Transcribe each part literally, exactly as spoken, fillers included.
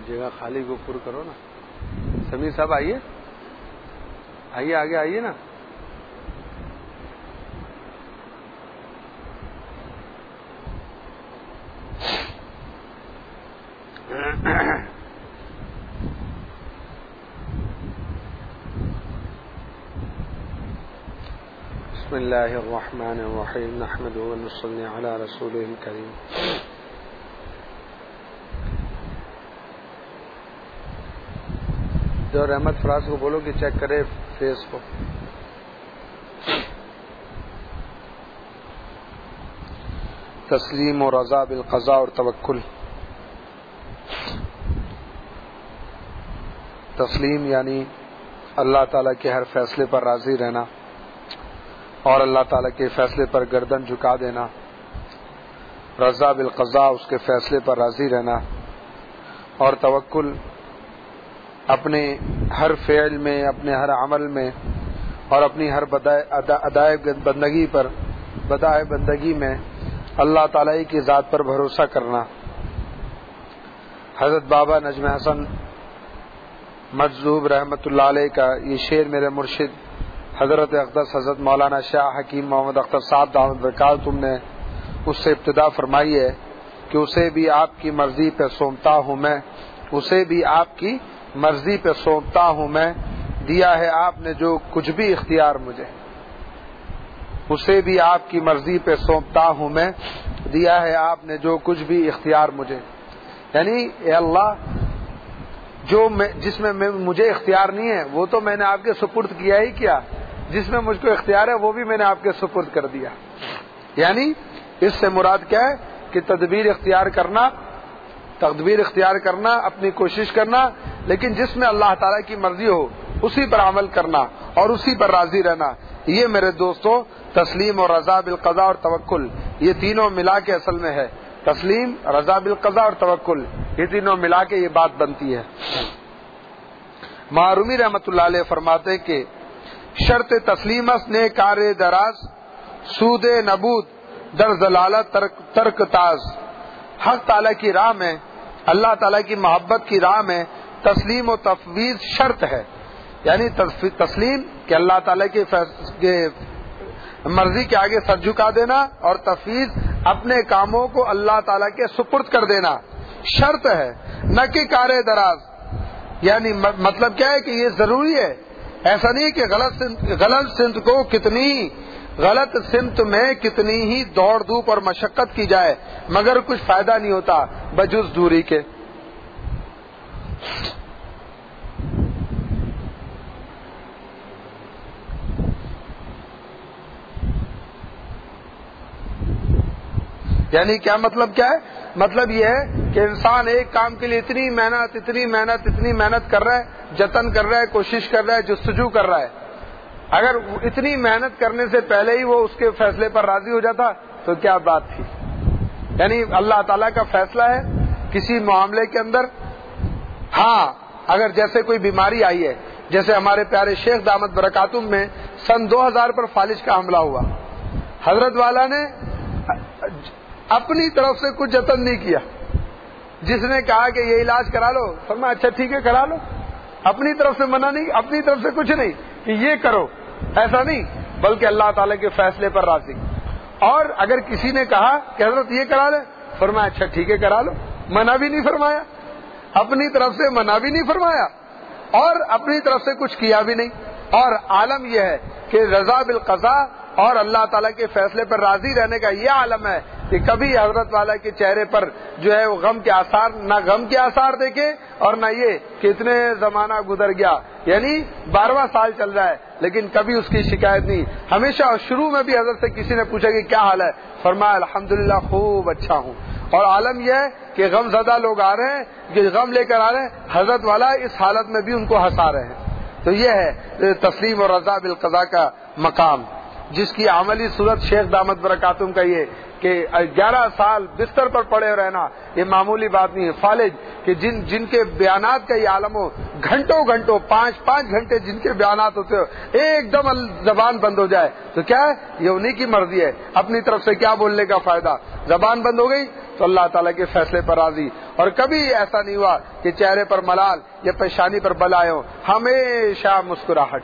جگہ خالی کو پر کرو نا. سمیع صاحب آئیے آئیے آگے آئیے نا. بسم اللہ الرحمن الرحیم نحمده ونصلی علی رسوله الکریم. جو رحمت فراز کو بولو کہ چیک کرے فیس کو. تسلیم و رضا بالقضاء اور توکل. تسلیم یعنی اللہ تعالیٰ کے ہر فیصلے پر راضی رہنا اور اللہ تعالیٰ کے فیصلے پر گردن جھکا دینا. رضا بالقضاء اس کے فیصلے پر راضی رہنا. اور توکل اپنے ہر فعل میں، اپنے ہر عمل میں اور اپنی ہر ادائے بندگی پر بدائے بندگی میں اللہ تعالیٰ کی ذات پر بھروسہ کرنا. حضرت بابا نجم حسن مجذوب رحمۃ اللہ علیہ کا یہ شعر میرے مرشد حضرت اقدس حضرت مولانا شاہ حکیم محمد اختر صاحب دامت برکاتہم نے اس سے ابتدا فرمائی ہے کہ اسے بھی آپ کی مرضی پہ سونپتا ہوں میں، اسے بھی آپ کی مرضی پہ سونپتا ہوں میں، دیا ہے آپ نے جو کچھ بھی اختیار مجھے. اسے بھی آپ کی مرضی پہ سونپتا ہوں میں، دیا ہے آپ نے جو کچھ بھی اختیار مجھے. یعنی اے اللہ، جو میں جس میں مجھے اختیار نہیں ہے وہ تو میں نے آپ کے سپرد کیا ہی کیا، جس میں مجھ کو اختیار ہے وہ بھی میں نے آپ کے سپرد کر دیا. یعنی اس سے مراد کیا ہے کہ تدبیر اختیار کرنا، تدبیر اختیار کرنا، اپنی کوشش کرنا، لیکن جس میں اللہ تعالیٰ کی مرضی ہو اسی پر عمل کرنا اور اسی پر راضی رہنا. یہ میرے دوستوں تسلیم اور رضا بالقضاء اور توکل، یہ تینوں ملا کے اصل میں ہے. تسلیم، رضا بالقضاء اور توکل، یہ تینوں ملا کے یہ بات بنتی ہے. معرومی رحمت اللہ علیہ فرماتے کہ شرط تسلیمس نے کار دراز، سود نبود در ضلالت ترک, ترک تاز. حق تعالیٰ کی راہ میں، اللہ تعالیٰ کی محبت کی راہ میں تسلیم و تفویض شرط ہے. یعنی تسلیم کہ اللہ تعالیٰ کی مرضی کے آگے سر جھکا دینا، اور تفویض اپنے کاموں کو اللہ تعالیٰ کے سپرد کر دینا شرط ہے، نہ کہ کار دراز. یعنی مطلب کیا ہے کہ یہ ضروری ہے. ایسا نہیں کہ غلط غلط سمت کو کتنی غلط سمت میں کتنی ہی دوڑ دھوپ اور مشقت کی جائے مگر کچھ فائدہ نہیں ہوتا بجز دوری کے. یعنی کیا مطلب کیا ہے؟ مطلب یہ ہے کہ انسان ایک کام کے لیے اتنی محنت اتنی محنت اتنی محنت کر رہا ہے، جتن کر رہا ہے، کوشش کر رہا ہے، جستجو کر رہا ہے. اگر اتنی محنت کرنے سے پہلے ہی وہ اس کے فیصلے پر راضی ہو جاتا تو کیا بات تھی. یعنی اللہ تعالیٰ کا فیصلہ ہے کسی معاملے کے اندر. ہاں اگر جیسے کوئی بیماری آئی ہے، جیسے ہمارے پیارے شیخ دامت برکاتہم میں سن دو ہزار پر فالج کا حملہ ہوا، حضرت والا نے اپنی طرف سے کچھ جتن نہیں کیا. جس نے کہا کہ یہ علاج کرا لو، فرمایا اچھا ٹھیک ہے کرا لو. اپنی طرف سے منع نہیں، اپنی طرف سے کچھ نہیں کہ یہ کرو، ایسا نہیں، بلکہ اللہ تعالیٰ کے فیصلے پر راضی. اور اگر کسی نے کہا کہ حضرت یہ کرا لے، فرمایا اچھا ٹھیک ہے کرا لو. منع بھی نہیں فرمایا، اپنی طرف سے منع بھی نہیں فرمایا اور اپنی طرف سے کچھ کیا بھی نہیں. اور عالم یہ ہے کہ رضا بالقضاء اور اللہ تعالیٰ کے فیصلے پر راضی رہنے کا یہ عالم ہے کہ کبھی حضرت والا کے چہرے پر جو ہے وہ غم کے آثار، نہ غم کے آثار دیکھے اور نہ یہ کہ اتنے زمانہ گزر گیا، یعنی بارہواں سال چل رہا ہے لیکن کبھی اس کی شکایت نہیں. ہمیشہ شروع میں بھی حضرت سے کسی نے پوچھا کہ کیا حال ہے، فرمایا الحمدللہ خوب اچھا ہوں. اور عالم یہ ہے کہ غم زدہ لوگ آ رہے ہیں، کہ غم لے کر آ رہے ہیں، حضرت والا اس حالت میں بھی ان کو ہنسا رہے ہیں. تو یہ ہے تسلیم اور رضا بالقضاء کا مقام، جس کی عملی صورت شیخ دامت برکاتہم کا یہ کہ گیارہ سال بستر پر پڑے رہنا یہ معمولی بات نہیں ہے. فالج کہ جن جن کے بیانات کا یہ عالم ہو، گھنٹوں گھنٹوں پانچ پانچ گھنٹے جن کے بیانات ہوتے ہو، ایک دم زبان بند ہو جائے تو کیا ہے؟ یہ انہی کی مرضی ہے. اپنی طرف سے کیا بولنے کا فائدہ؟ زبان بند ہو گئی تو اللہ تعالیٰ کے فیصلے پر راضی. اور کبھی ایسا نہیں ہوا کہ چہرے پر ملال یا پیشانی پر بلائے ہو, ہمیشہ مسکراہٹ.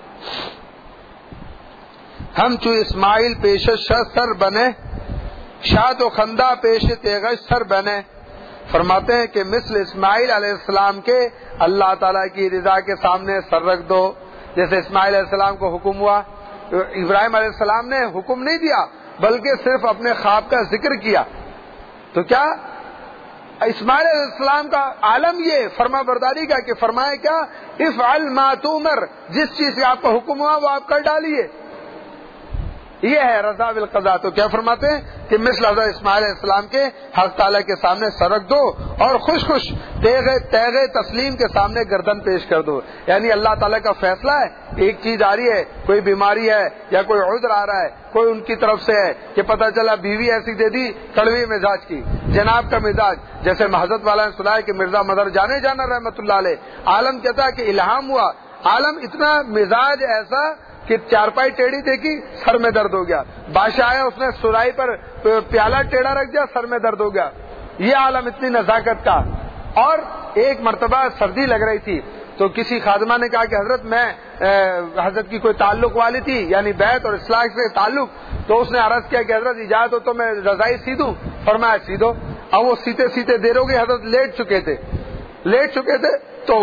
ہم چو اسماعیل پیش سر بنے, شاد و خندہ پیش تیغش سر بنے. فرماتے ہیں کہ مثل اسماعیل علیہ السلام کے اللہ تعالیٰ کی رضا کے سامنے سر رکھ دو. جیسے اسماعیل علیہ السلام کو حکم ہوا, ابراہیم علیہ السلام نے حکم نہیں دیا بلکہ صرف اپنے خواب کا ذکر کیا. تو کیا اسماعیل علیہ السلام کا عالم یہ فرما برداری کا کہ فرمائے کیا, افعل ما تؤمر, جس چیز سے آپ کا حکم ہوا وہ آپ کر ڈالیے. یہ ہے رضا بالقضاء. تو کیا فرماتے ہیں کہ مثل حضرت اسماعیل علیہ السلام کے حق تعالیٰ کے سامنے سر رکھ دو اور خوش خوش تیغ تیغ تسلیم کے سامنے گردن پیش کر دو. یعنی اللہ تعالیٰ کا فیصلہ ہے, ایک چیز آ رہی ہے, کوئی بیماری ہے یا کوئی عذر آ رہا ہے, کوئی ان کی طرف سے ہے کہ پتہ چلا بیوی ایسی دے دی کڑوی مزاج کی, جناب کا مزاج, جیسے حضرت والا نے سنا ہے کہ مرزا مدر جانے جانا رحمت اللہ علیہ, عالم کہتا ہے کہ الہام ہوا, عالم اتنا مزاج ایسا کہ چارپائی ٹیڑھی دیکھی سر میں درد ہو گیا, بادشاہ آیا اس نے سرائی پر پیالہ ٹیڑھا رکھ دیا سر میں درد ہو گیا. یہ عالم اتنی نزاکت کا. اور ایک مرتبہ سردی لگ رہی تھی تو کسی خادمہ نے کہا کہ حضرت میں حضرت کی کوئی تعلق والی تھی, یعنی بیت اور اصلاح سے تعلق, تو اس نے عرض کیا کہ حضرت اجازت ہو تو میں رضائی سی دوں. فرمایا سی دو. اب وہ سیتے سیتے دیر ہو گئی, حضرت لیٹ چکے تھے لیٹ چکے تھے تو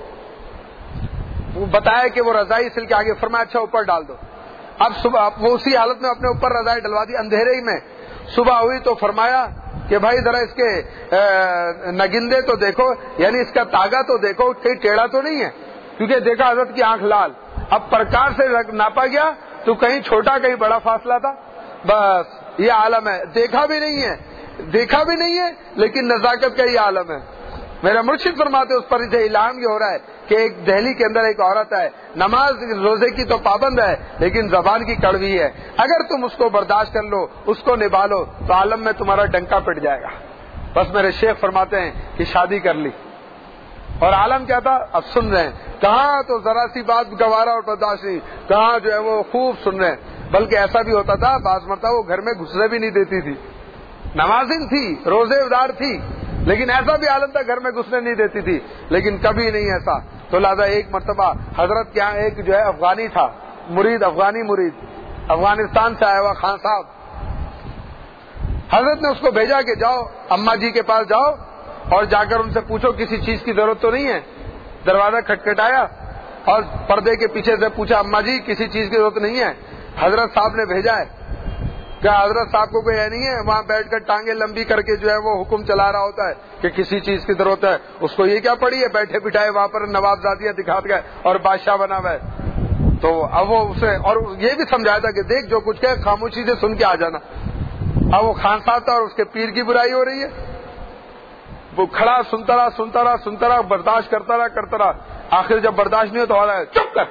بتایا کہ وہ رضائی سل کے آگے, فرمایا اچھا اوپر ڈال دو. اب صبح وہ اسی حالت میں اپنے اوپر رضائی ڈلوا دی اندھیرے ہی میں. صبح ہوئی تو فرمایا کہ بھائی ذرا اس کے نگندے تو دیکھو, یعنی اس کا تاگا تو دیکھو کہیں ٹیڑھا تو نہیں ہے, کیونکہ دیکھا حضرت کی آنکھ لال. اب پرکار سے ناپا گیا تو کہیں چھوٹا کہیں بڑا فاصلہ تھا. بس یہ عالم ہے, دیکھا بھی نہیں ہے دیکھا بھی نہیں ہے لیکن نزاکت کا یہ عالم ہے. میرا مرشد فرماتے اس پر اسے الہام یہ ہو رہا ہے کہ ایک دہلی کے اندر ایک عورت ہے, نماز روزے کی تو پابند ہے لیکن زبان کی کڑوی ہے. اگر تم اس کو برداشت کر لو, اس کو نبھا لو تو عالم میں تمہارا ڈنکا پٹ جائے گا. بس میرے شیخ فرماتے ہیں کہ شادی کر لی اور عالم کیا تھا اب سن رہے ہیں, کہاں تو ذرا سی بات گوارا اور برداشت نہیں, کہاں جو ہے وہ خوب سن رہے ہیں. بلکہ ایسا بھی ہوتا تھا بعض مرتبہ وہ گھر میں گھسنے بھی نہیں دیتی تھی, نمازن تھی, روزے دار تھی, لیکن ایسا بھی عالم تھا گھر میں گھسنے نہیں دیتی تھی. لیکن کبھی نہیں ایسا. تو لہذا ایک مرتبہ حضرت کے یہاں ایک جو ہے افغانی تھا, مرید, افغانی مرید, افغانستان سے آیا ہوا خان صاحب. حضرت نے اس کو بھیجا کہ جاؤ اماں جی کے پاس جاؤ اور جا کر ان سے پوچھو کسی چیز کی ضرورت تو نہیں ہے. دروازہ کھٹکھٹایا اور پردے کے پیچھے سے پوچھا اماں جی کسی چیز کی ضرورت نہیں ہے. حضرت صاحب نے بھیجا ہے. کیا حضرت صاحب کو کوئی ہے نہیں ہے وہاں بیٹھ کر ٹانگیں لمبی کر کے جو ہے وہ حکم چلا رہا ہوتا ہے کہ کسی چیز کی ضرورت ہے, اس کو یہ کیا پڑی ہے, بیٹھے بٹھائے وہاں پر نوابزادیاں دکھا گئے اور بادشاہ بنا ہوا ہے. تو اب وہ اسے اور یہ بھی سمجھایا تھا کہ دیکھ جو کچھ کہے خاموشی سے سن کے آ جانا. اب وہ خان صاحب تھا اور اس کے پیر کی برائی ہو رہی ہے, وہ کھڑا سنتا رہا سنتا رہا سنتا رہا برداشت کرتا رہا کرتا رہا. آخر جب برداشت نہیں ہوتا ہو رہا ہے چپ کر.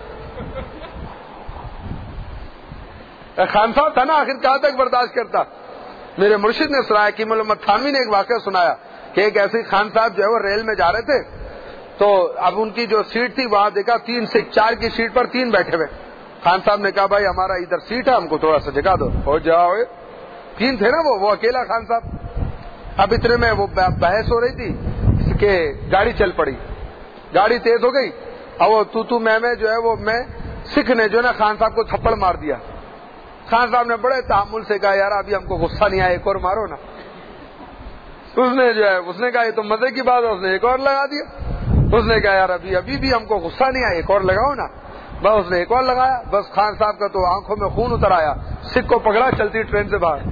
خان صاحب تھا نا, آخر کہاں تک برداشت کرتا. میرے مرشد نے سنایا کہ محمد تھانوی نے ایک واقعہ سنایا کہ ایک ایسے خان صاحب جو ہے وہ ریل میں جا رہے تھے تو اب ان کی جو سیٹ تھی وہاں دیکھا تین سے چار کی سیٹ پر تین بیٹھے ہوئے. خان صاحب نے کہا بھائی ہمارا ادھر سیٹ ہے, ہم کو تھوڑا سا جگہ دو. ہو جاؤ, تین تھے نا وہ وہ اکیلا خان صاحب. اب اتنے میں وہ بحث ہو رہی تھی کہ گاڑی چل پڑی, گاڑی تیز ہو گئی. اب وہ تو تو میں میں جو ہے وہ میں سکھ نے جو ہے نا خان صاحب کو تھپڑ مار دیا. خان صاحب نے بڑے تعامل سے کہا یار ابھی ہم کو غصہ نہیں آیا, ایک اور مارو نا. اس نے جو ہے اس نے کہا یہ تو مزے کی بات ہے, اس نے ایک اور لگا دیا. اس نے کہا یار ابھی ابھی بھی ہم کو غصہ نہیں آیا, ایک اور لگاؤ نا. بس اس نے ایک اور لگایا. بس خان صاحب کا تو آنکھوں میں خون اتر آیا, سکھ کو پکڑا چلتی ٹرین سے باہر.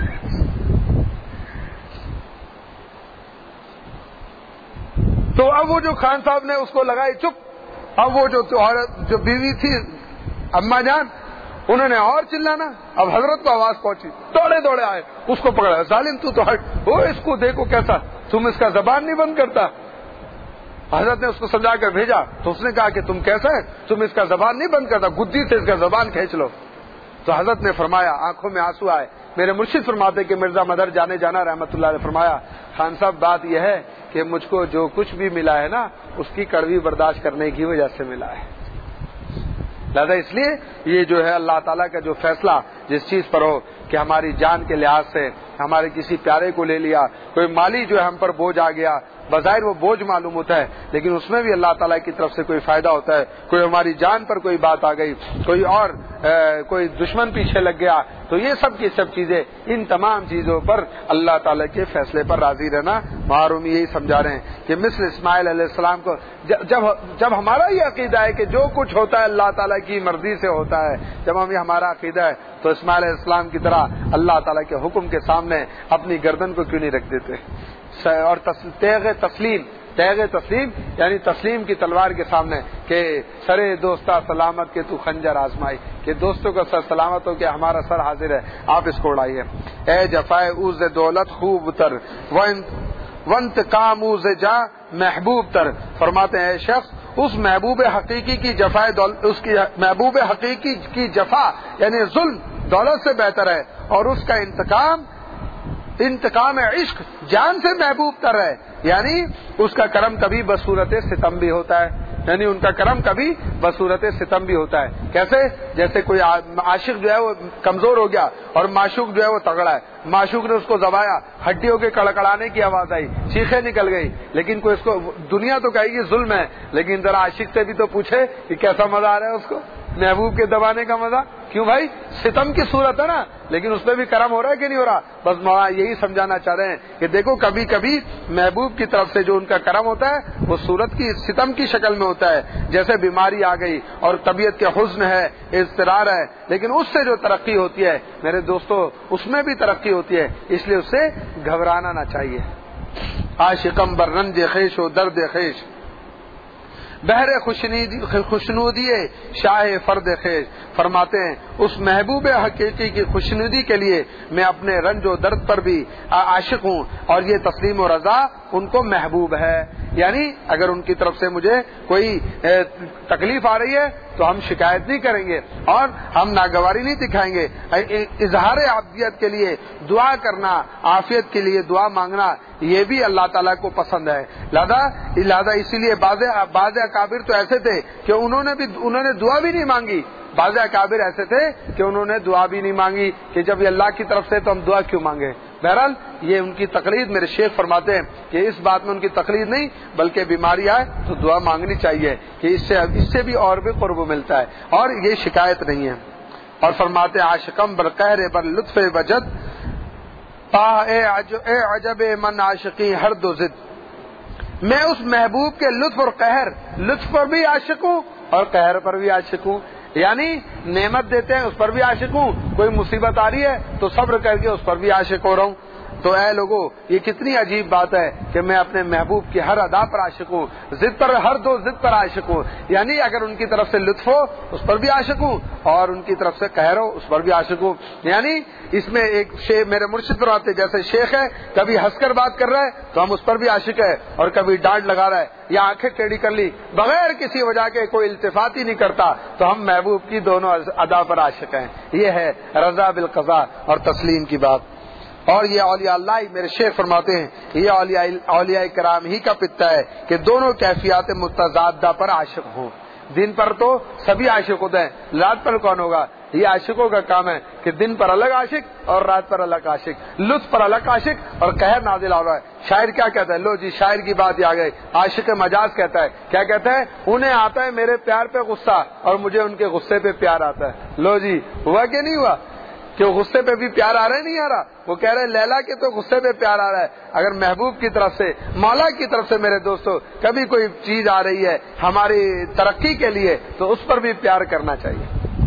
تو اب وہ جو خان صاحب نے اس کو لگائی چپ. اب وہ جو جو بیوی تھی اماں جان انہوں نے اور چلانا. اب حضرت کو آواز پہنچی, دوڑے دوڑے آئے, اس کو پکڑا. ظالم تو تو ہٹ, وہ اس کو دیکھو کیسا, تم اس کا زبان نہیں بند کرتا. حضرت نے اس کو سمجھا کر بھیجا تو اس نے کہا کہ تم کیسا ہے, تم اس کا زبان نہیں بند کرتا, گدی سے اس کا زبان کھینچ لو. تو حضرت نے فرمایا, آنکھوں میں آنسو آئے. میرے مرشد فرماتے کہ مرزا مدر جانے جانا رحمت اللہ علیہ فرمایا خان صاحب بات یہ ہے کہ مجھ کو جو کچھ بھی ملا ہے نا اس کی کڑوی برداشت کرنے کی وجہ سے ملا ہے. لہذا اس لیے یہ جو ہے اللہ تعالیٰ کا جو فیصلہ جس چیز پر ہو کہ ہماری جان کے لحاظ سے ہمارے کسی پیارے کو لے لیا، کوئی مالی جو ہے ہم پر بوجھ آ گیا، بظاہر وہ بوجھ معلوم ہوتا ہے لیکن اس میں بھی اللہ تعالیٰ کی طرف سے کوئی فائدہ ہوتا ہے، کوئی ہماری جان پر کوئی بات آ گئی، کوئی اور کوئی دشمن پیچھے لگ گیا، تو یہ سب کی سب چیزیں، ان تمام چیزوں پر اللہ تعالیٰ کے فیصلے پر راضی رہنا۔ معروم یہی سمجھا رہے ہیں کہ مثل اسماعیل علیہ السلام کو جب جب ہمارا یہ عقیدہ ہے کہ جو کچھ ہوتا ہے اللہ تعالیٰ کی مرضی سے ہوتا ہے، جب ہم یہ ہمارا عقیدہ ہے تو اسماعیل علیہ السلام کی طرح اللہ تعالیٰ کے حکم کے سامنے اپنی گردن کو کیوں نہیں رکھ دیتے؟ اور تیغ تسلیم، تیغ تسلیم یعنی تسلیم کی تلوار کے سامنے کہ سرے دوستا سلامت کے تو خنجر آزمائی، کہ دوستوں کا سر سلامت ہو کہ ہمارا سر حاضر ہے، آپ اس کو اڑائیے۔ اے جفائے اوز دولت خوب تر وانتقام اوز جا محبوب تر، فرماتے ہیں اے شخص اس محبوب حقیقی کی جفائے دولت، اس کی محبوب حقیقی کی جفا یعنی ظلم دولت سے بہتر ہے، اور اس کا انتقام انتقام عشق جان سے محبوب تر ہے، یعنی اس کا کرم کبھی بصورت ستم بھی ہوتا ہے، یعنی ان کا کرم کبھی بصورت ستم بھی ہوتا ہے۔ کیسے؟ جیسے کوئی عاشق جو ہے وہ کمزور ہو گیا اور معشوق جو ہے وہ تگڑا ہے، معشوق نے اس کو دبایا، ہڈیوں کے کڑکڑانے کی آواز آئی، چیخیں نکل گئی، لیکن کوئی اس کو دنیا تو کہے گی ظلم ہے، لیکن ذرا عاشق سے بھی تو پوچھے کہ کیسا مزہ آ رہا ہے اس کو، محبوب کے دبانے کا مزہ، کیوں بھائی ستم کی صورت ہے نا، لیکن اس پہ بھی کرم ہو رہا ہے کہ نہیں ہو رہا؟ بس مولانا یہی سمجھانا چاہ رہے ہیں کہ دیکھو کبھی کبھی محبوب کی طرف سے جو ان کا کرم ہوتا ہے وہ صورت کی ستم کی شکل میں ہوتا ہے، جیسے بیماری آ گئی اور طبیعت کے حزن ہے، اضطرار ہے، لیکن اس سے جو ترقی ہوتی ہے میرے دوستو اس میں بھی ترقی ہوتی ہے، اس لیے اس سے گھبرانا نہ چاہیے۔ عاشقم بر رنج خیش و درد خیش بہر خوشنودی شاہ فرد خیش، فرماتے ہیں اس محبوب حقیقی کی خوشنودی کے لیے میں اپنے رنج و درد پر بھی عاشق ہوں، اور یہ تسلیم و رضا ان کو محبوب ہے، یعنی اگر ان کی طرف سے مجھے کوئی تکلیف آ رہی ہے تو ہم شکایت نہیں کریں گے اور ہم ناگواری نہیں دکھائیں گے، اظہار عبدیت کے لیے دعا کرنا، عافیت کے لیے دعا مانگنا یہ بھی اللہ تعالیٰ کو پسند ہے۔ لہذا لہذا اسی لیے بعض بعض اکابر تو ایسے تھے کہ انہوں نے بھی انہوں نے دعا بھی نہیں مانگی، بعض اکابر ایسے تھے کہ انہوں نے دعا بھی نہیں مانگی کہ جب یہ اللہ کی طرف سے تو ہم دعا کیوں مانگے۔ بہرحال یہ ان کی تقلید، میرے شیخ فرماتے ہیں کہ اس بات میں ان کی تقلید نہیں بلکہ بیماری آئے تو دعا مانگنی چاہیے کہ اس سے اس سے بھی اور بھی قرب ملتا ہے، اور یہ شکایت نہیں ہے۔ اور فرماتے ہیں عاشقم بر قہر بر لطف وجد پا اے عجب من عاشقی ہر دو ضد، میں اس محبوب کے لطف اور قہر، لطف پر بھی عاشق ہوں اور قہر پر بھی عاشق ہوں، یعنی نعمت دیتے ہیں اس پر بھی عاشق ہوں، کوئی مصیبت آ رہی ہے تو صبر کر کے اس پر بھی عاشق ہو رہا ہوں۔ تو اے لوگوں یہ کتنی عجیب بات ہے کہ میں اپنے محبوب کی ہر ادا پر عاشق ہوں، ضد پر، ہر دو ضد پر عاشق ہوں، یعنی اگر ان کی طرف سے لطف ہو اس پر بھی عاشق ہوں اور ان کی طرف سے قہر ہو اس پر بھی عاشق ہوں۔ یعنی اس میں ایک شیخ میرے مرشد فرماتے جیسے شیخ ہے کبھی ہنس کر بات کر رہا ہے تو ہم اس پر بھی عاشق ہے، اور کبھی ڈانٹ لگا رہا ہے یا آنکھیں ٹیڑھی کر لی بغیر کسی وجہ کے کوئی التفات ہی نہیں کرتا تو ہم محبوب کی دونوں ادا پر عاشق ہیں۔ یہ ہے رضا بالقضاء اور تسلیم کی بات۔ اور یہ اولیاء اللہ میرے شیخ فرماتے ہیں یہ اولیاء اولیاء کرام ہی کا پتا ہے کہ دونوں کیفیات متضادہ پر عاشق ہوں۔ دن پر تو سبھی عاشق ہوتے ہیں، رات پر کون ہوگا؟ یہ عاشقوں کا کام ہے کہ دن پر الگ عاشق اور رات پر الگ عاشق، لطف پر الگ عاشق اور قہر نازل ہو رہا ہے۔ شاعر کیا کہتا ہے؟ لو جی شاعر کی بات آ گئی، عاشق مجاز کہتا ہے، کیا کہتا ہے؟ انہیں آتا ہے میرے پیار پہ غصہ اور مجھے ان کے غصے پہ پیار آتا ہے۔ لو جی ہوا کہ نہیں ہوا کہ وہ غصے پہ بھی پیار آ رہا ہے نہیں آ رہا؟ وہ کہہ رہے لیلا کے تو غصے پہ پیار آ رہا ہے، اگر محبوب کی طرف سے، مولا کی طرف سے میرے دوستو کبھی کوئی چیز آ رہی ہے ہماری ترقی کے لیے تو اس پر بھی پیار کرنا چاہیے۔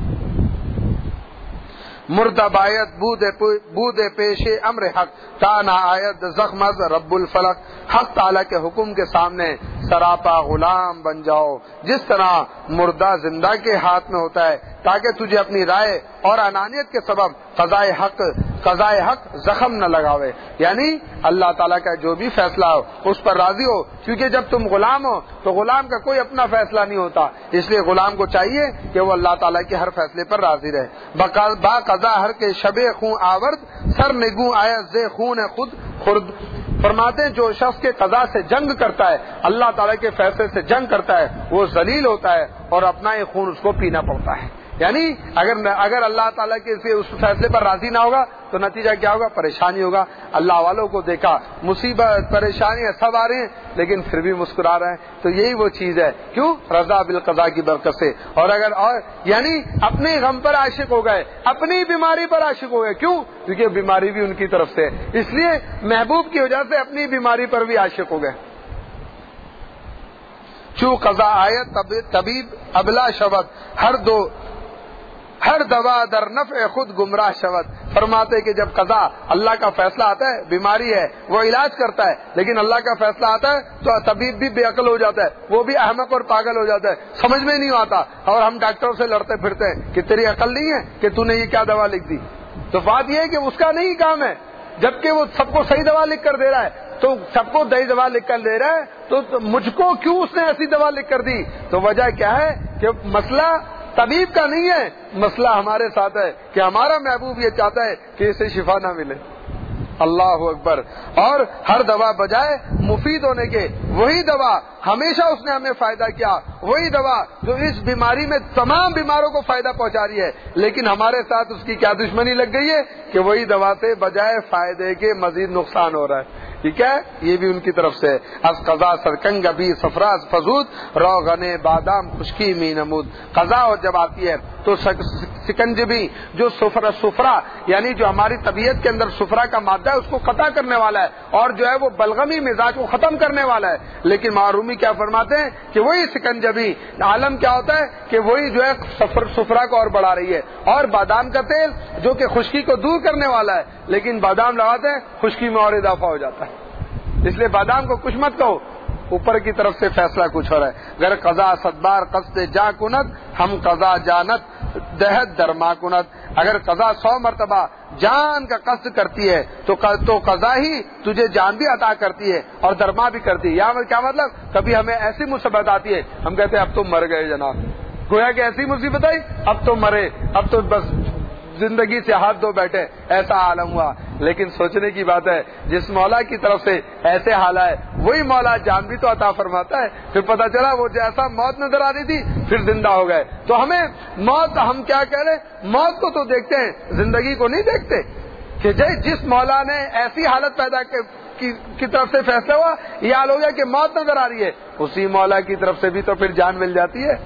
مردہ بایت بود پیش امر حق تانا آیت زخم از رب الفلق، حق تعالیٰ کے حکم کے سامنے سراپا غلام بن جاؤ، جس طرح مردہ زندہ کے ہاتھ میں ہوتا ہے، تاکہ تجھے اپنی رائے اور انانیت کے سبب قضائے حق قضائے حق زخم نہ لگاوے، یعنی اللہ تعالیٰ کا جو بھی فیصلہ ہو اس پر راضی ہو، کیونکہ جب تم غلام ہو تو غلام کا کوئی اپنا فیصلہ نہیں ہوتا، اس لیے غلام کو چاہیے کہ وہ اللہ تعالیٰ کے ہر فیصلے پر راضی رہے۔ با قضا ہر کے شب خون آورد سر نگوں آیا زے خون خود خرد، فرماتے ہیں جو شخص کے قضا سے جنگ کرتا ہے، اللہ تعالیٰ کے فیصلے سے جنگ کرتا ہے، وہ ذلیل ہوتا ہے اور اپنا یہ خون اس کو پینا پڑتا ہے۔ یعنی اگر اگر اللہ تعالیٰ کے اس فیصلے پر راضی نہ ہوگا تو نتیجہ کیا ہوگا؟ پریشانی ہوگا. اللہ والوں کو دیکھا مصیبت پریشانی سب آ رہے ہیں لیکن پھر بھی مسکرا رہے ہیں. تو یہی وہ چیز ہے. کیوں؟ رضا بالقضاء کی برکت سے. اور اگر اور یعنی اپنے غم پر عاشق ہو گئے, اپنی بیماری پر عاشق ہو گئے. کیوں؟ کیونکہ بیماری بھی ان کی طرف سے, اس لیے محبوب کی وجہ سے اپنی بیماری پر بھی عاشق ہو گئے. چو قضا آیت طبیب ابلا شبد, ہر دو ہر دوا در نفع خود گمراہ شود. فرماتے کہ جب قضا اللہ کا فیصلہ آتا ہے, بیماری ہے وہ علاج کرتا ہے, لیکن اللہ کا فیصلہ آتا ہے تو طبیب بھی بے عقل ہو جاتا ہے, وہ بھی احمق اور پاگل ہو جاتا ہے, سمجھ میں نہیں آتا. اور ہم ڈاکٹروں سے لڑتے پھرتے ہیں کہ تیری عقل نہیں ہے کہ تو نے یہ کیا دوا لکھ دی. تو بات یہ ہے کہ اس کا نہیں کام ہے, جبکہ وہ سب کو صحیح دوا لکھ کر دے رہا ہے. تو سب کو صحیح دوا لکھ کر دے رہا ہے تو مجھ کو کیوں اس نے ایسی دوا لکھ کر دی؟ تو وجہ کیا ہے کہ مسئلہ طبیب کا نہیں ہے, مسئلہ ہمارے ساتھ ہے کہ ہمارا محبوب یہ چاہتا ہے کہ اسے شفا نہ ملے. اللہ اکبر. اور ہر دوا بجائے مفید ہونے کے, وہی دوا ہمیشہ اس نے ہمیں فائدہ کیا, وہی دوا جو اس بیماری میں تمام بیماروں کو فائدہ پہنچا رہی ہے, لیکن ہمارے ساتھ اس کی کیا دشمنی لگ گئی ہے کہ وہی دوا سے بجائے فائدے کے مزید نقصان ہو رہا ہے. ٹھیک ہے, یہ بھی ان کی طرف سے. از قضا سرکنگ ابھی سفراز فزود رو غنے بادام خشکی می نمود. قضا اور جب آتی ہے تو سکنجبی جو سفرا سفرا یعنی جو ہماری طبیعت کے اندر سفرا کا مادہ ہے اس کو قطع کرنے والا ہے, اور جو ہے وہ بلغمی مزاج کو ختم کرنے والا ہے. لیکن معرومی کیا فرماتے ہیں کہ وہی سکنجبی عالم کیا ہوتا ہے کہ وہی جو ہے سفرا کو اور بڑھا رہی ہے. اور بادام کا تیل جو کہ خشکی کو دور کرنے والا ہے, لیکن بادام لگاتے ہیں خشکی میں اور اضافہ ہو جاتا ہے. اس لیے بادام کو کچھ مت کہو, اوپر کی طرف سے فیصلہ کچھ ہو رہا ہے. گر قضا صدبار قصد جا کنت ہم قضا جانت دہد درما کنت. اگر قضا سو مرتبہ جان کا قصد کرتی ہے تو تو قضا ہی تجھے جان بھی عطا کرتی ہے اور درما بھی کرتی ہے. یا کیا مطلب؟ کبھی ہمیں ایسی مصیبت آتی ہے ہم کہتے ہیں اب تو مر گئے جناب, گویا کہ ایسی مصیبت آئی اب تو مرے, اب تو بس زندگی سے ہاتھ دھو بیٹھے, ایسا عالم ہوا. لیکن سوچنے کی بات ہے جس مولا کی طرف سے ایسے حال ہے وہی مولا جان بھی تو عطا فرماتا ہے. پھر پتہ چلا وہ جیسا موت نظر آ رہی تھی پھر زندہ ہو گئے. تو ہمیں موت, ہم کیا کہہ رہے, موت کو تو دیکھتے ہیں زندگی کو نہیں دیکھتے کہ جس مولا نے ایسی حالت پیدا کی کی طرف سے فیصلہ ہوا یہ حال ہو گیا کہ موت نظر آ رہی ہے, اسی مولا کی طرف سے بھی تو پھر جان مل جاتی ہے.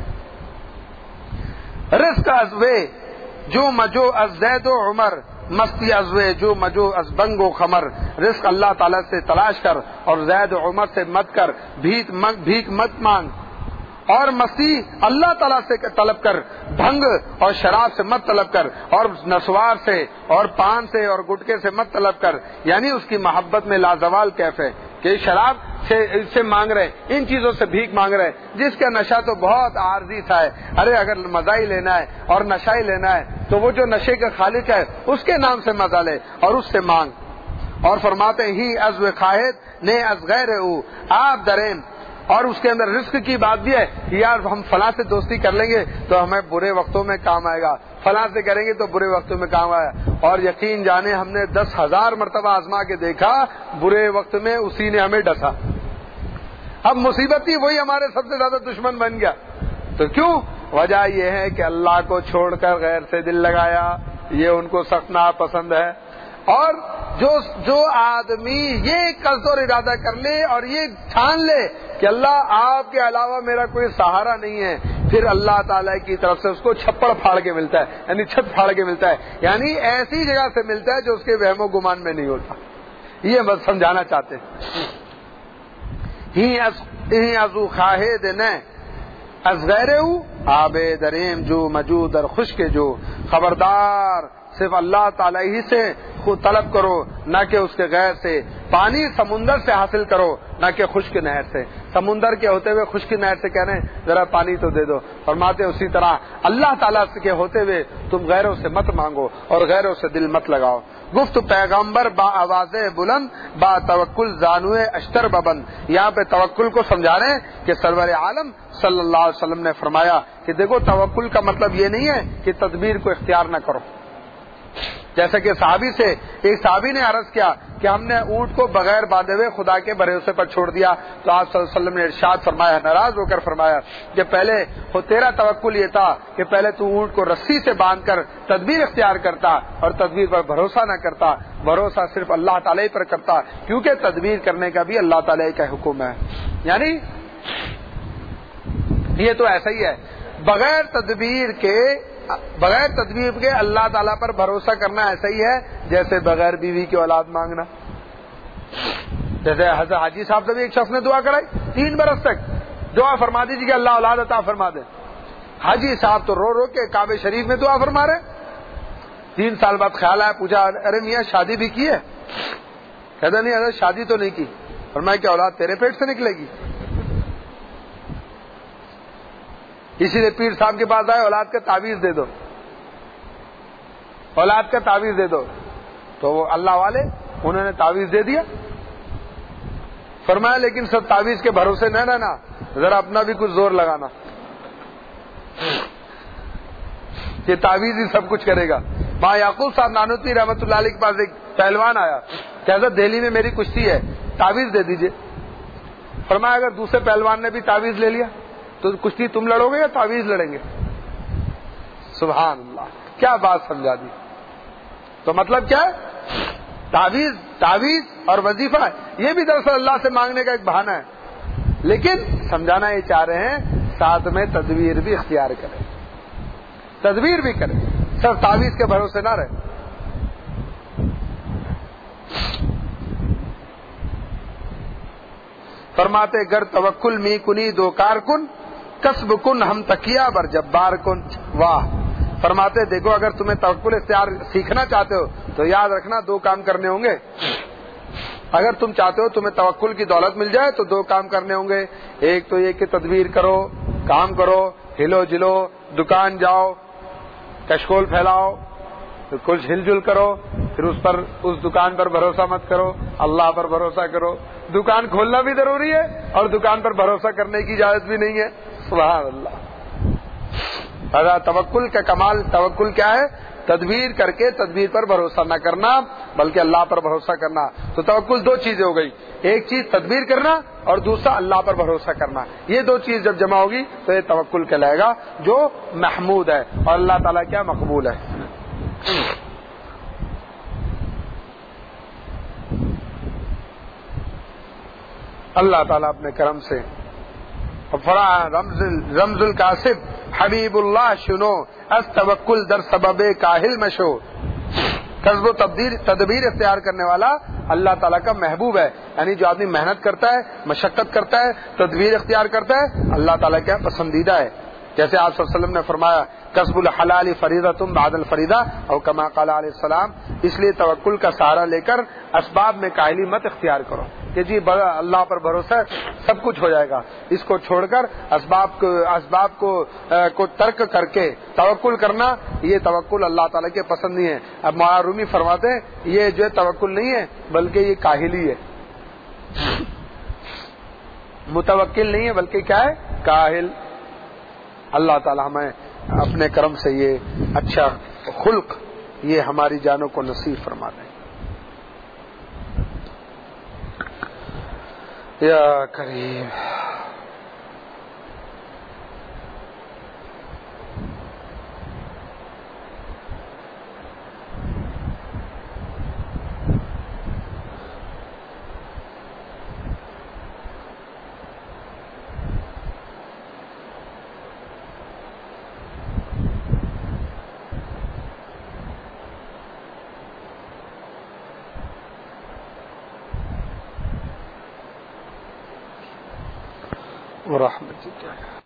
رزق ازوے جو مجو از زید و عمر مستی ازوے جو مجو از بنگ و خمر. رزق اللہ تعالیٰ سے تلاش کر اور زید و عمر سے مت کر, بھیک بھیک مت مانگ, اور مستی اللہ تعالیٰ سے طلب کر, بھنگ اور شراب سے مت طلب کر, اور نسوار سے اور پان سے اور گٹکے سے مت طلب کر. یعنی اس کی محبت میں لازوال کیف ہے کہ شراب سے سے مانگ رہے, ان چیزوں سے بھیک مانگ رہے, جس کا نشہ تو بہت عارضی تھا ہے. ارے اگر مزہ ہی لینا ہے اور نشہ ہی لینا ہے تو وہ جو نشے کا خالق ہے اس کے نام سے مزہ لے اور اس سے مانگ. اور فرماتے ہی ازو خواہد نے از غیر او آپ درین. اور اس کے اندر رزق کی بات بھی ہے کہ یار ہم فلاں سے دوستی کر لیں گے تو ہمیں برے وقتوں میں کام آئے گا, فلاں سے کریں گے تو برے وقتوں میں کام آیا. اور یقین جانے ہم نے دس ہزار مرتبہ آزما کے دیکھا برے وقت میں اسی نے ہمیں ڈسا. اب مصیبت ہی وہی ہمارے سب سے زیادہ دشمن بن گیا. تو کیوں؟ وجہ یہ ہے کہ اللہ کو چھوڑ کر غیر سے دل لگایا, یہ ان کو سخت ناپسند ہے. اور جو جو آدمی یہ قصد اور ارادہ کر لے اور یہ ٹھان لے کہ اللہ آپ کے علاوہ میرا کوئی سہارا نہیں ہے, پھر اللہ تعالیٰ کی طرف سے اس کو چھپڑ پھاڑ کے ملتا ہے, یعنی چھت پھاڑ کے ملتا ہے, یعنی ایسی جگہ سے ملتا ہے جو اس کے وہم و گمان میں نہیں ہوتا. یہ بس سمجھانا چاہتے ہیں. ہی ازو خواہد نے از غیر آب دریم جو مجو در خشک جو. خبردار صرف اللہ تعالیٰ ہی سے خود طلب کرو نہ کہ اس کے غیر سے. پانی سمندر سے حاصل کرو نہ کہ خشک نہر سے. سمندر کے ہوتے ہوئے خشک نہر سے کہہ رہے ہیں ذرا پانی تو دے دو. فرماتے اسی طرح اللہ تعالیٰ کے ہوتے ہوئے تم غیروں سے مت مانگو اور غیروں سے دل مت لگاؤ. گفت پیغمبر با آواز بلند با توکل زانوے اشتر ببند. یہاں پہ توکل کو سمجھا رہے ہیں کہ سرور عالم صلی اللہ علیہ وسلم نے فرمایا کہ دیکھو توکل کا مطلب یہ نہیں ہے کہ تدبیر کو اختیار نہ کرو, جیسا کہ صحابی سے ایک صحابی نے عرض کیا کہ ہم نے اونٹ کو بغیر باندھے ہوئے خدا کے بھروسے پر چھوڑ دیا، تو آپ صلی اللہ علیہ وسلم نے ارشاد فرمایا، ناراض ہو کر فرمایا کہ پہلے وہ تیرا توکل یہ تھا کہ پہلے تو اونٹ کو رسی سے باندھ کر تدبیر اختیار کرتا اور تدبیر پر بھروسہ نہ کرتا، بھروسہ صرف اللہ تعالی پر کرتا، کیونکہ تدبیر کرنے کا بھی اللہ تعالی کا حکم ہے۔ یعنی یہ تو ایسا ہی ہے، بغیر تدبیر کے بغیر تدبیر کے اللہ تعالیٰ پر بھروسہ کرنا ایسا ہی ہے جیسے بغیر بیوی کی اولاد مانگنا۔ جیسے حضرت حاجی صاحب سے بھی ایک شخص نے دعا کرائی تین برس تک، دعا فرما دیجیے کہ اللہ اولاد عطا فرما دے۔ حاجی صاحب تو رو رو کے کعبہ شریف میں دعا فرما رہے، تین سال بعد خیال آیا، پوچھا ارے میاں شادی بھی کی ہے؟ کہتا نہیں حضرت شادی تو نہیں کی۔ فرمایا کہ اولاد تیرے پیٹ سے نکلے گی؟ اسی لیے پیر صاحب کے پاس آئے، اولاد کا تعویذ دے دو، اولاد کا تعویذ دے دو، تو وہ اللہ والے انہوں نے تعویذ دے دیا۔ فرمایا لیکن سب تعویذ کے بھروسے نہ رہنا، ذرا اپنا بھی کچھ زور لگانا، یہ تعویذ ہی سب کچھ کرے گا۔ ماں یعقوب صاحب نانوتوی رحمۃ اللہ علیہ کے پاس ایک پہلوان آیا کہ حضرت دہلی میں میری کشتی ہے، تعویذ دے دیجئے۔ فرمایا اگر دوسرے پہلوان نے بھی تعویذ لے لیا تو کشتی تم لڑو گے یا تعویذ لڑیں گے؟ سبحان اللہ، کیا بات سمجھا دی۔ تو مطلب کیا ہے؟ تعویذ تعویذ اور وظیفہ یہ بھی دراصل اللہ سے مانگنے کا ایک بہانہ ہے، لیکن سمجھانا یہ چاہ رہے ہیں ساتھ میں تدبیر بھی اختیار کریں، تدبیر بھی کریں، صرف تعویذ کے بھروسے نہ رہے۔ فرماتے گر توکل می کنی دو کار کن، کسب کن ہم تکیا بر جبار کن۔ واہ، فرماتے دیکھو اگر تمہیں توکل اختیار سیکھنا چاہتے ہو تو یاد رکھنا دو کام کرنے ہوں گے۔ اگر تم چاہتے ہو تمہیں توکل کی دولت مل جائے تو دو کام کرنے ہوں گے، ایک تو یہ کہ تدبیر کرو، کام کرو، ہلو جلو، دکان جاؤ، کشکول پھیلاؤ، کچھ ہل جل کرو، پھر اس پر اس دکان پر بھروسہ مت کرو، اللہ پر بھروسہ کرو۔ دکان کھولنا بھی ضروری ہے اور دکان پر بھروسہ کرنے کی اجازت بھی نہیں ہے۔ سبحان اللہ۔ توکل کا کمال، توکل کیا ہے؟ تدبیر کر کے تدبیر پر بھروسہ نہ کرنا بلکہ اللہ پر بھروسہ کرنا۔ تو توکل دو چیزیں ہو گئی، ایک چیز تدبیر کرنا اور دوسرا اللہ پر بھروسہ کرنا۔ یہ دو چیز جب جمع ہوگی تو یہ توکل کہلائے گا جو محمود ہے، اور اللہ تعالیٰ کیا مقبول ہے۔ اللہ تعالیٰ اپنے کرم سے فرا رمز رمز القاسب حبیب اللہ شنو از توکل در سبب کاہل مشو۔ قصب و تبدیر تدبیر اختیار کرنے والا اللہ تعالیٰ کا محبوب ہے، یعنی جو آدمی محنت کرتا ہے، مشقت کرتا ہے، تدبیر اختیار کرتا ہے، اللہ تعالیٰ کا پسندیدہ ہے۔ جیسے آپ صلی اللہ علیہ وسلم نے فرمایا کسب الحلال فریضۃ بعد الفریضہ او کما قال علیہ السلام، اس لیے توکل کا سہارا لے کر اسباب میں کاہلی مت اختیار کرو کہ جی اللہ پر بھروسہ ہے سب کچھ ہو جائے گا، اس کو چھوڑ کر اسباب کو اسباب کو کو ترک کر کے توکل کرنا، یہ توکل اللہ تعالیٰ کے پسند نہیں ہے۔ اب مولانا رومی فرماتے ہیں یہ جو ہے توکل نہیں ہے بلکہ یہ کاہلی ہے، متوکل نہیں ہے بلکہ کیا ہے؟ کاہل۔ اللہ تعالیٰ ہمیں اپنے کرم سے یہ اچھا خلق یہ ہماری جانوں کو نصیب فرما دیں۔ یا کریم ورحمتک۔